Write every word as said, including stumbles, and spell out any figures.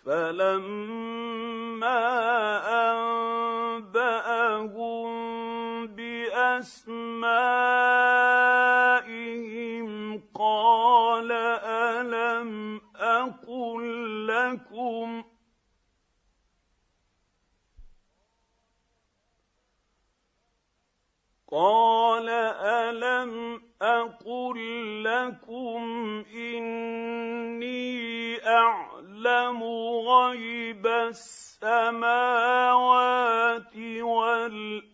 فلما أنبأهم بأسمائهم قال ألم أقل لكم قال ألم أقل لكم إني أعلم غيب السماوات والأرض